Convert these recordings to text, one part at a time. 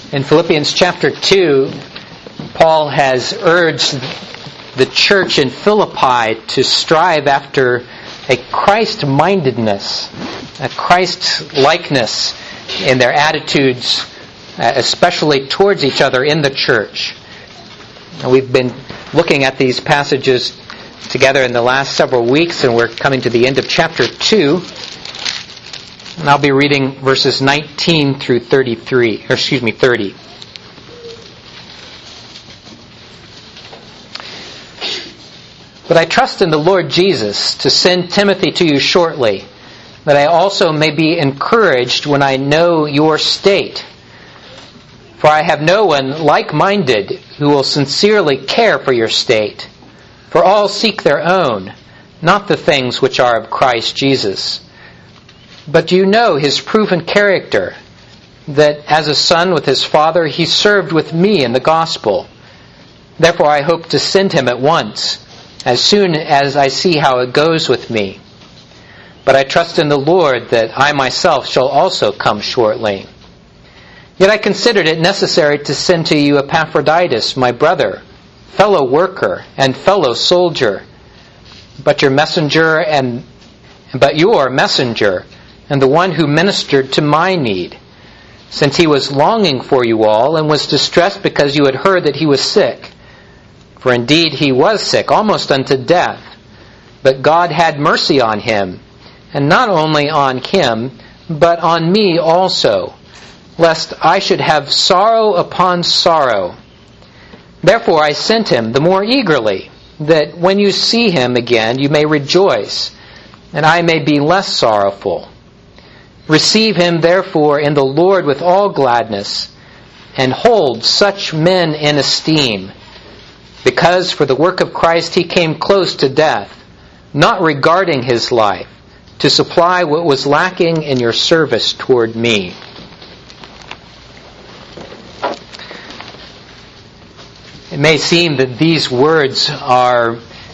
In Philippians chapter 2, Paul has urged the church in Philippi to strive after a Christ-mindedness, a Christ-likeness in their attitudes, especially towards each other in the church. And we've been looking at these passages together in the last several weeks, and we're coming to the end of chapter 2. And I'll be reading verses 19 through 30. But I trust in the Lord Jesus to send Timothy to you shortly, that I also may be encouraged when I know your state. For I have no one like-minded who will sincerely care for your state. For all seek their own, not the things which are of Christ Jesus. But you know his proven character, that as a son with his father, he served with me in the gospel. Therefore I hope to send him at once, as soon as I see how it goes with me. But I trust in the Lord that I myself shall also come shortly. Yet I considered it necessary to send to you Epaphroditus, my brother, fellow worker, and fellow soldier, but your messenger, and the one who ministered to my need, since he was longing for you all, and was distressed because you had heard that he was sick. For indeed he was sick, almost unto death. But God had mercy on him, and not only on him, but on me also, lest I should have sorrow upon sorrow. Therefore I sent him the more eagerly, that when you see him again you may rejoice, and I may be less sorrowful. Receive him therefore in the Lord with all gladness, and hold such men in esteem, because for the work of Christ he came close to death, not regarding his life, to supply what was lacking in your service toward me. It may seem that these words are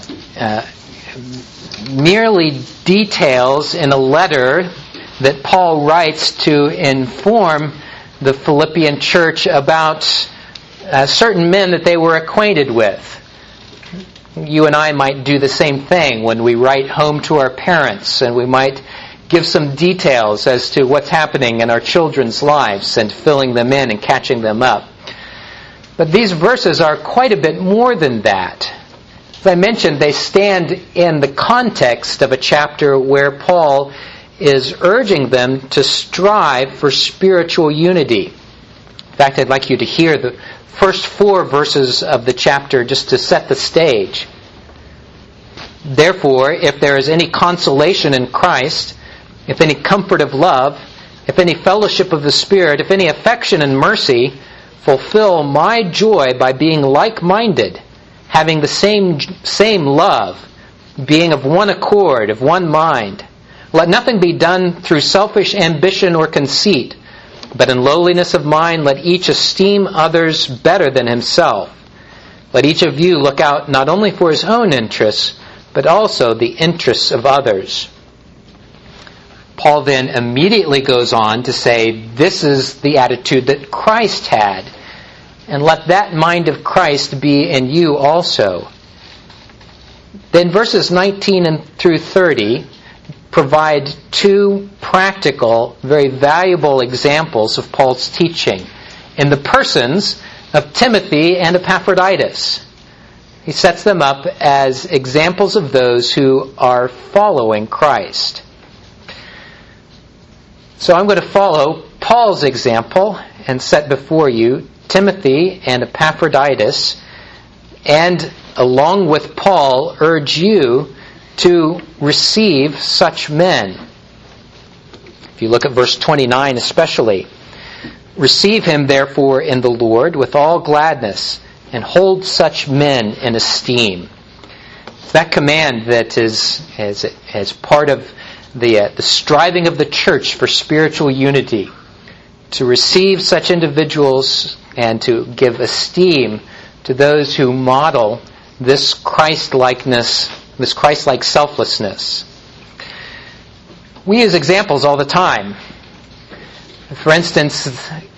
merely details in a letter that Paul writes to inform the Philippian church about certain men that they were acquainted with. You and I might do the same thing when we write home to our parents, and we might give some details as to what's happening in our children's lives and filling them in and catching them up. But these verses are quite a bit more than that. As I mentioned, they stand in the context of a chapter where Paul is urging them to strive for spiritual unity. In fact, I'd like you to hear the first 4 verses of the chapter just to set the stage. Therefore, if there is any consolation in Christ, if any comfort of love, if any fellowship of the Spirit, if any affection and mercy, fulfill my joy by being like-minded, having the same love, being of one accord, of one mind. Let nothing be done through selfish ambition or conceit, but in lowliness of mind let each esteem others better than himself. Let each of you look out not only for his own interests, but also the interests of others. Paul then immediately goes on to say, this is the attitude that Christ had, and let that mind of Christ be in you also. Then verses 19 through 30 provide 2 practical, very valuable examples of Paul's teaching in the persons of Timothy and Epaphroditus. He sets them up as examples of those who are following Christ. So I'm going to follow Paul's example and set before you Timothy and Epaphroditus, and along with Paul, urge you to receive such men. If you look at verse 29 especially, receive him therefore in the Lord with all gladness, and hold such men in esteem. It's that command that is as part of the striving of the church for spiritual unity, to receive such individuals and to give esteem to those who model this Christ-likeness, this Christ-like selflessness. We use examples all the time. For instance,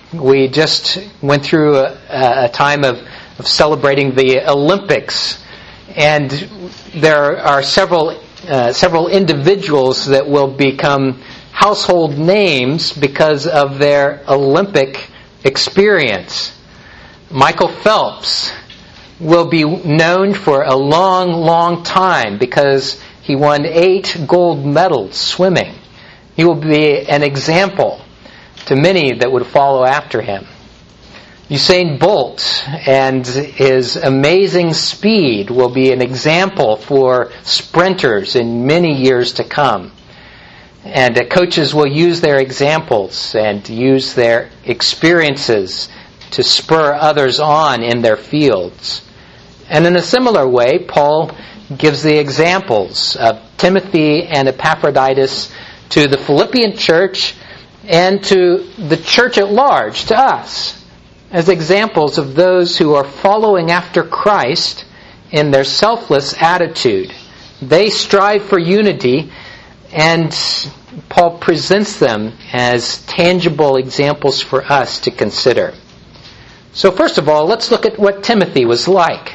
We just went through a time of celebrating the Olympics, and there are several individuals that will become household names because of their Olympic experience. Michael Phelps will be known for a long, long time because he won 8 gold medals swimming. He will be an example to many that would follow after him. Usain Bolt and his amazing speed will be an example for sprinters in many years to come. And coaches will use their examples and use their experiences to spur others on in their fields. And in a similar way, Paul gives the examples of Timothy and Epaphroditus to the Philippian church and to the church at large, to us, as examples of those who are following after Christ in their selfless attitude. They strive for unity, and Paul presents them as tangible examples for us to consider. So first of all, let's look at what Timothy was like.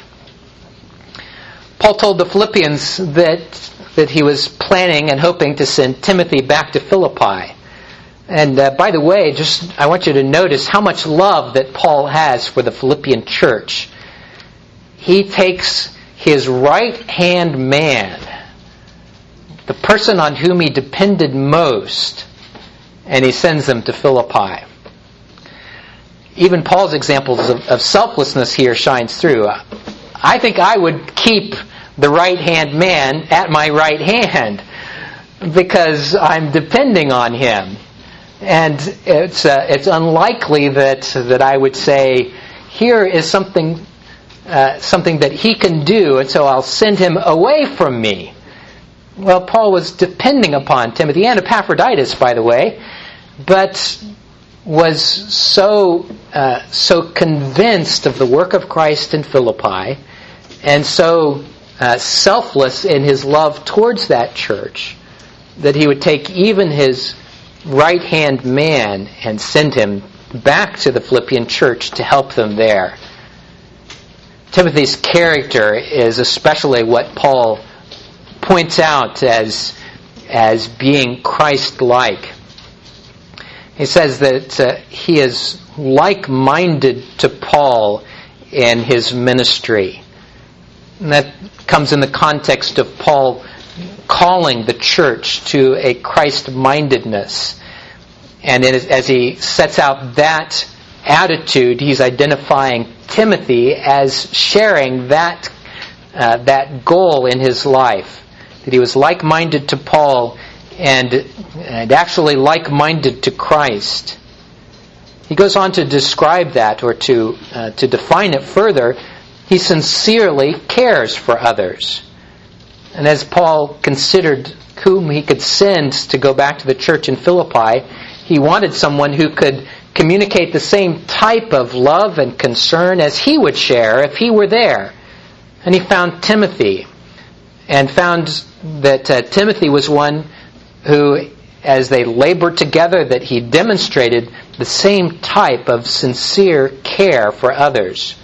Paul told the Philippians that he was planning and hoping to send Timothy back to Philippi. And by the way, I want you to notice how much love that Paul has for the Philippian church. He takes his right-hand man, the person on whom he depended most, and he sends them to Philippi. Even Paul's examples of selflessness here shines through. I think I would keep the right-hand man at my right hand because I'm depending on him. And it's unlikely that I would say, here is something that he can do, and so I'll send him away from me. Well, Paul was depending upon Timothy and Epaphroditus, by the way, but was so convinced of the work of Christ in Philippi, and so selfless in his love towards that church, that he would take even his right-hand man and send him back to the Philippian church to help them there. Timothy's character is especially what Paul points out as being Christ-like. He says that he is like-minded to Paul in his ministry. And that comes in the context of Paul calling the church to a Christ-mindedness. And as he sets out that attitude, he's identifying Timothy as sharing that goal in his life. That he was like-minded to Paul and actually like-minded to Christ. He goes on to describe that, or to define it further. He sincerely cares for others. And as Paul considered whom he could send to go back to the church in Philippi, he wanted someone who could communicate the same type of love and concern as he would share if he were there. And he found Timothy, and found that Timothy was one who, as they labored together, that he demonstrated the same type of sincere care for others.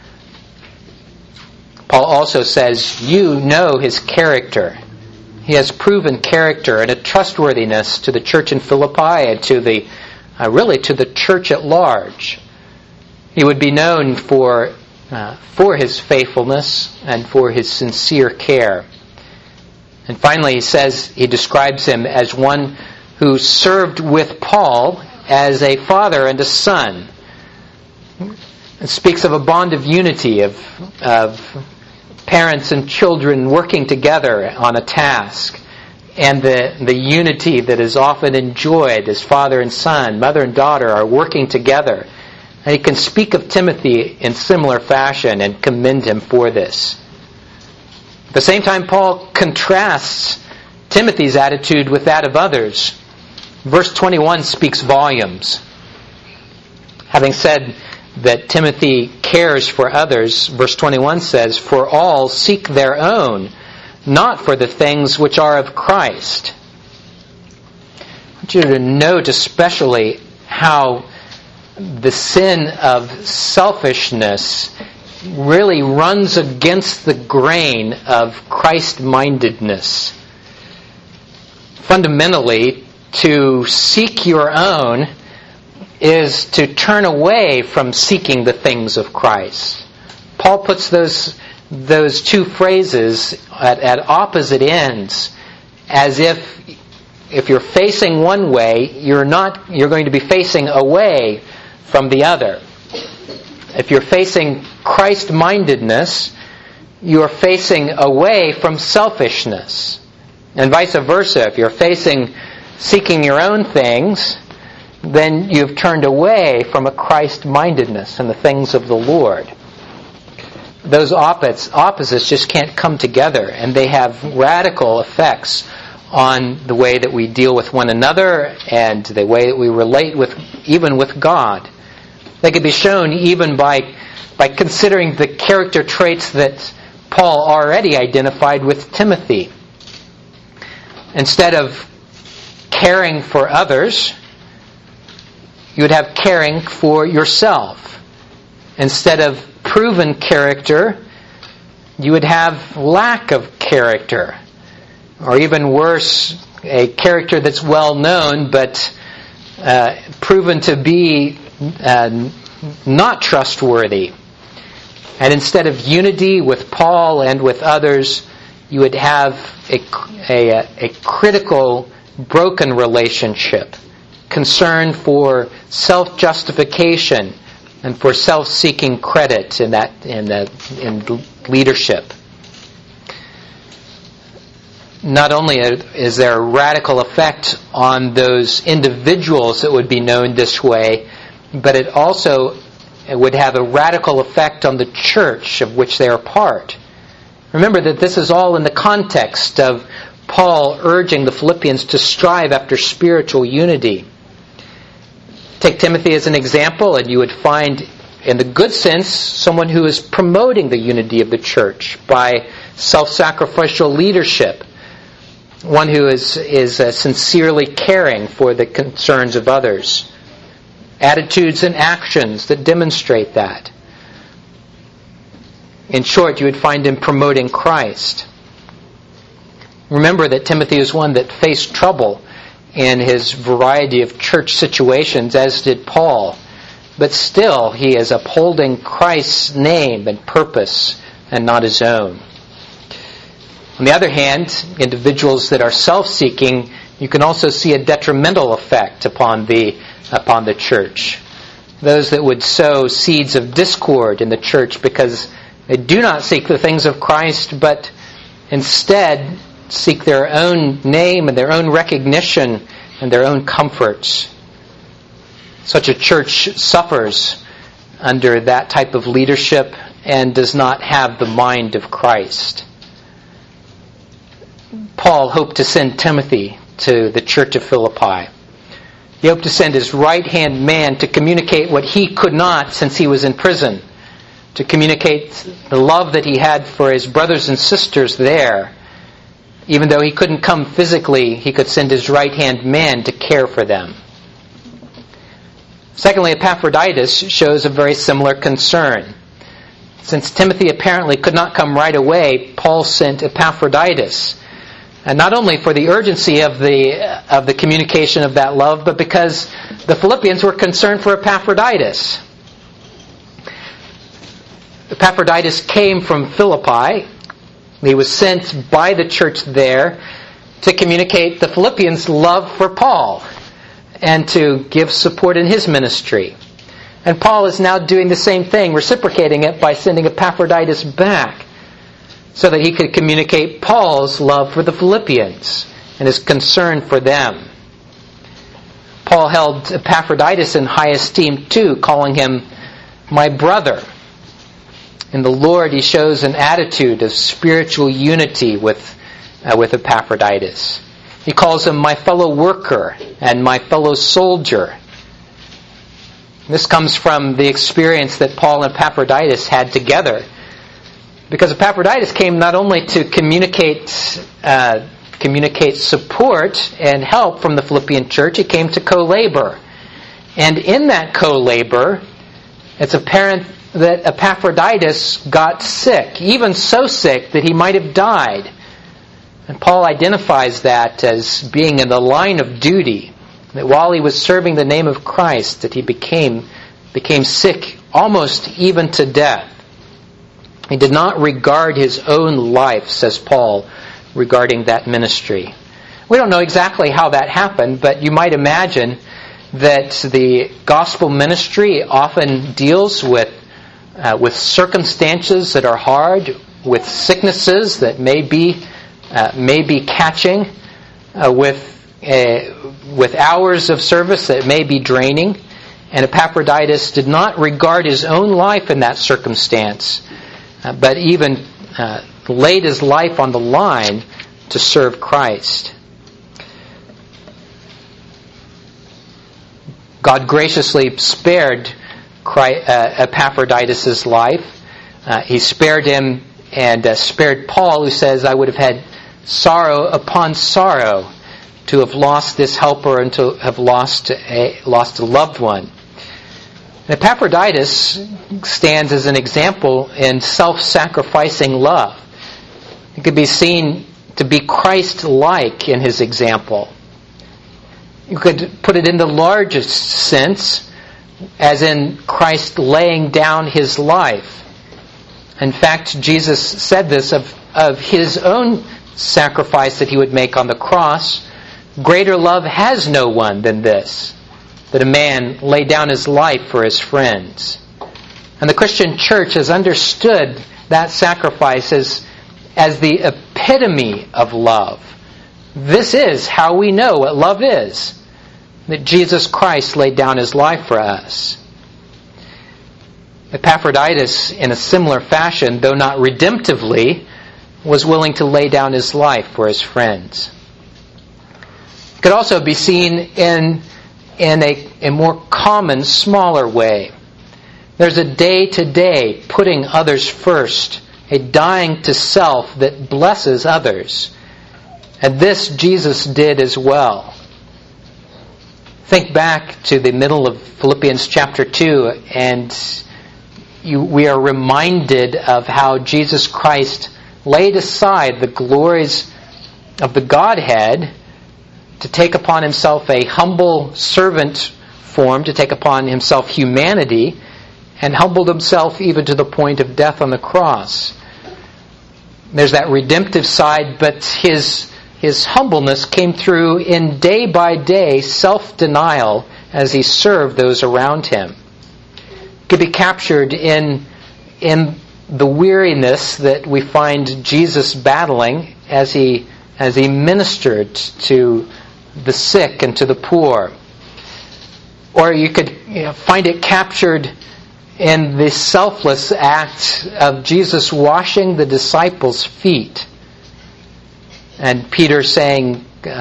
Paul also says, you know his character. He has proven character and a trustworthiness to the church in Philippi and to the church at large. He would be known for his faithfulness and for his sincere care. And finally, he describes him as one who served with Paul as a father and a son. It speaks of a bond of unity, of parents and children working together on a task, and the unity that is often enjoyed as father and son, mother and daughter are working together. And he can speak of Timothy in similar fashion and commend him for this. At the same time, Paul contrasts Timothy's attitude with that of others. Verse 21 speaks volumes. Having said that Timothy cares for others, verse 21 says, "For all seek their own, not for the things which are of Christ." I want you to note especially how the sin of selfishness really runs against the grain of Christ-mindedness. Fundamentally, to seek your own is to turn away from seeking the things of Christ. Paul puts those two phrases at opposite ends, as if you're facing one way, you're going to be facing away from the other. If you're facing Christ-mindedness, you're facing away from selfishness. And vice versa. If you're facing seeking your own things, then you've turned away from a Christ-mindedness and the things of the Lord. Those opposites just can't come together, and they have radical effects on the way that we deal with one another and the way that we relate even with God. They can be shown even by considering the character traits that Paul already identified with Timothy. Instead of caring for others, you would have caring for yourself. Instead of proven character, you would have lack of character. Or even worse, a character that's well known but proven to be not trustworthy. And instead of unity with Paul and with others, you would have a critical, broken relationship, concern for self-justification and for self-seeking credit in leadership. Not only is there a radical effect on those individuals that would be known this way, but it also would have a radical effect on the church of which they are part. Remember that this is all in the context of Paul urging the Philippians to strive after spiritual unity. Take Timothy as an example, and you would find, in the good sense, someone who is promoting the unity of the church by self-sacrificial leadership. One who is sincerely caring for the concerns of others. Attitudes and actions that demonstrate that. In short, you would find him promoting Christ. Remember that Timothy is one that faced trouble in his variety of church situations, as did Paul. But still, he is upholding Christ's name and purpose and not his own. On the other hand, individuals that are self-seeking, you can also see a detrimental effect upon the church. Those that would sow seeds of discord in the church because they do not seek the things of Christ, but instead seek their own name and their own recognition and their own comforts. Such a church suffers under that type of leadership and does not have the mind of Christ. Paul hoped to send Timothy to the church of Philippi. He hoped to send his right-hand man to communicate what he could not since he was in prison, to communicate the love that he had for his brothers and sisters there. Even though he couldn't come physically, he could send his right-hand man to care for them. Secondly, Epaphroditus shows a very similar concern. Since Timothy apparently could not come right away, Paul sent Epaphroditus. And not only for the urgency of the communication of that love, but because the Philippians were concerned for Epaphroditus. Epaphroditus came from Philippi. He was sent by the church there to communicate the Philippians' love for Paul and to give support in his ministry. And Paul is now doing the same thing, reciprocating it by sending Epaphroditus back so that he could communicate Paul's love for the Philippians and his concern for them. Paul held Epaphroditus in high esteem too, calling him my brother. In the Lord, he shows an attitude of spiritual unity with Epaphroditus. He calls him my fellow worker and my fellow soldier. This comes from the experience that Paul and Epaphroditus had together. Because Epaphroditus came not only to communicate support and help from the Philippian church, he came to co-labor. And in that co-labor, it's apparent that Epaphroditus got sick, even so sick that he might have died. And Paul identifies that as being in the line of duty, that while he was serving the name of Christ, that he became sick almost even to death. He did not regard his own life, says Paul, regarding that ministry. We don't know exactly how that happened, but you might imagine that the gospel ministry often deals with circumstances that are hard, with sicknesses that may be catching, with hours of service that may be draining. And Epaphroditus did not regard his own life in that circumstance, but even laid his life on the line to serve Christ. God graciously spared Epaphroditus' life. He spared him and spared Paul, who says, I would have had sorrow upon sorrow to have lost this helper and to have lost a loved one. And Epaphroditus stands as an example in self-sacrificing love. It could be seen to be Christ-like in his example. You could put it in the largest sense, as in Christ laying down his life. In fact, Jesus said this of his own sacrifice that he would make on the cross. Greater love has no one than this, that a man lay down his life for his friends. And the Christian church has understood that sacrifice as the epitome of love. This is how we know what love is, that Jesus Christ laid down his life for us. Epaphroditus, in a similar fashion, though not redemptively, was willing to lay down his life for his friends. It could also be seen in a more common, smaller way. There's a day-to-day putting others first, a dying to self that blesses others. And this Jesus did as well. Think back to the middle of Philippians chapter 2, and we are reminded of how Jesus Christ laid aside the glories of the Godhead to take upon himself a humble servant form, to take upon himself humanity, and humbled himself even to the point of death on the cross. There's that redemptive side, but his humbleness came through in day-by-day self-denial as he served those around him. It could be captured in the weariness that we find Jesus battling as he ministered to the sick and to the poor. Or you could find it captured in the selfless act of Jesus washing the disciples' feet. And Peter saying,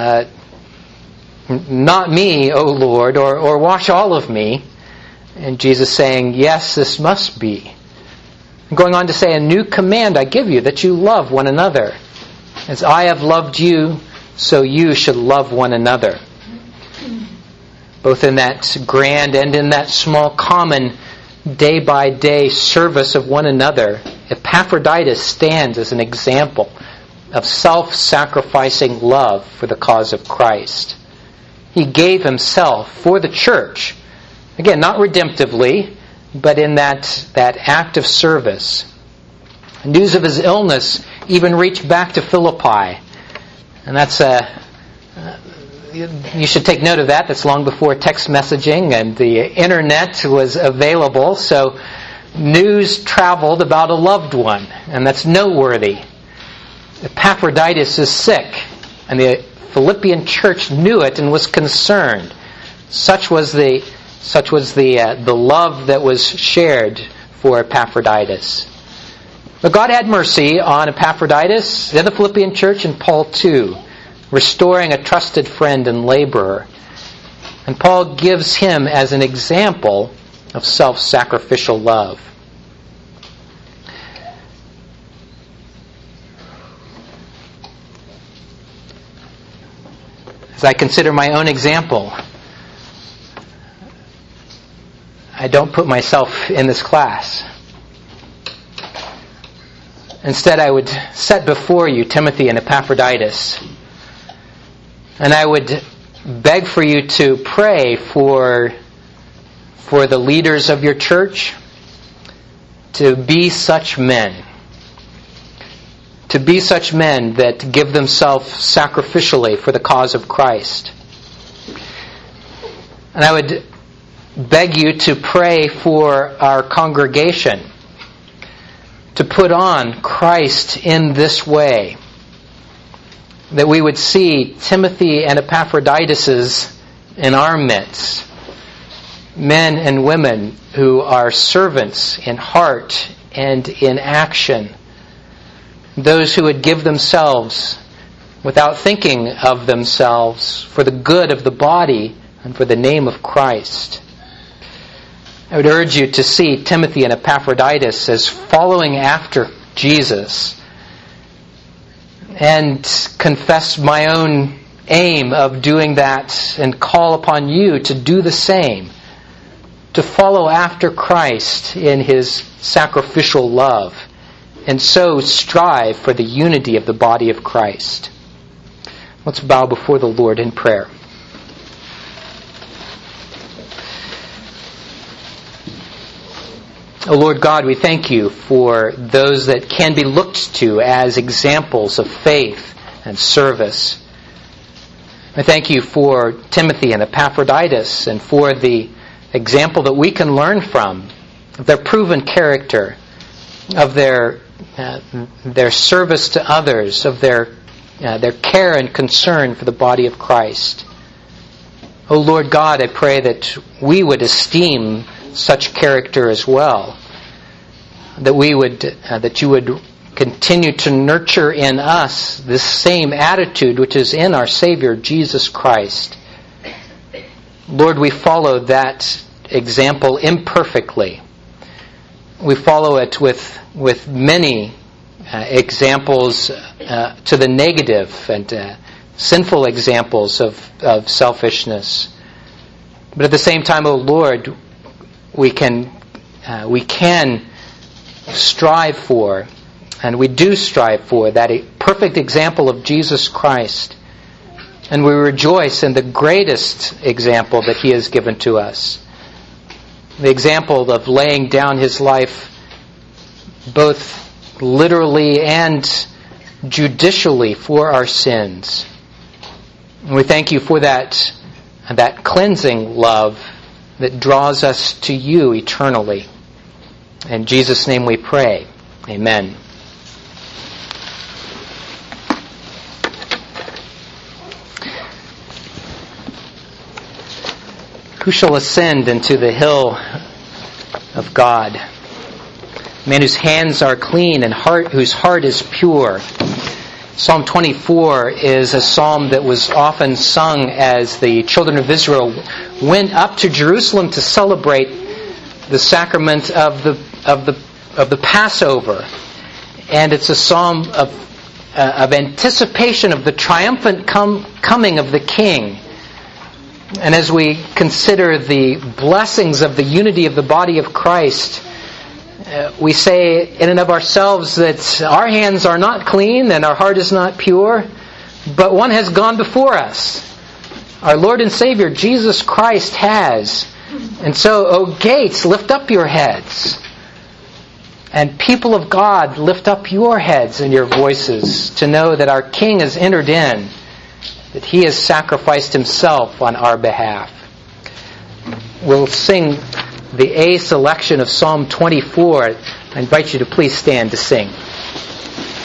not me, O Lord, or wash all of me. And Jesus saying, yes, this must be. And going on to say, a new command I give you, that you love one another. As I have loved you, so you should love one another. Both in that grand and in that small common day-by-day service of one another, Epaphroditus stands as an example of self-sacrificing love for the cause of Christ. He gave himself for the church, again, not redemptively, but in that act of service. News of his illness even reached back to Philippi. And that's you should take note of that. That's long before text messaging and the internet was available. So news traveled about a loved one, and that's noteworthy. Epaphroditus is sick, and the Philippian church knew it and was concerned. Such was the love that was shared for Epaphroditus. But God had mercy on Epaphroditus, and the Philippian church, and Paul too, restoring a trusted friend and laborer. And Paul gives him as an example of self-sacrificial love. As I consider my own example, I don't put myself in this class. Instead, I would set before you Timothy and Epaphroditus, and I would beg for you to pray for the leaders of your church to be such men. To be such men that give themselves sacrificially for the cause of Christ. And I would beg you to pray for our congregation to put on Christ in this way. That we would see Timothy and Epaphroditus in our midst. Men and women who are servants in heart and in action. Those who would give themselves without thinking of themselves for the good of the body and for the name of Christ. I would urge you to see Timothy and Epaphroditus as following after Jesus, and confess my own aim of doing that and call upon you to do the same, to follow after Christ in His sacrificial love, and so strive for the unity of the body of Christ. Let's bow before the Lord in prayer. O Lord God, we thank you for those that can be looked to as examples of faith and service. I thank you for Timothy and Epaphroditus and for the example that we can learn from, of their proven character, of their service to others, of their care and concern for the body of Christ. O Lord God, I pray that we would esteem such character as well, that you would continue to nurture in us this same attitude which is in our Savior Jesus Christ. Lord, we follow that example imperfectly. We follow it with many examples to the negative and sinful examples of selfishness. But at the same time, O Lord, we can strive for, and we do strive for, that perfect example of Jesus Christ. And we rejoice in the greatest example that He has given to us. The example of laying down His life both literally and judicially for our sins. And we thank you for that cleansing love that draws us to you eternally. In Jesus' name we pray. Amen. Who shall ascend into the hill of God? A man whose hands are clean and whose heart is pure. Psalm 24 is a psalm that was often sung as the children of Israel went up to Jerusalem to celebrate the sacrament of the Passover. And it's a psalm of anticipation of the triumphant coming of the King. And as we consider the blessings of the unity of the body of Christ, we say in and of ourselves that our hands are not clean and our heart is not pure, but one has gone before us. Our Lord and Savior, Jesus Christ, has. And so, O gates, lift up your heads. And people of God, lift up your heads and your voices to know that our King has entered in, that He has sacrificed Himself on our behalf. We'll sing the A selection of Psalm 24. I invite you to please stand to sing.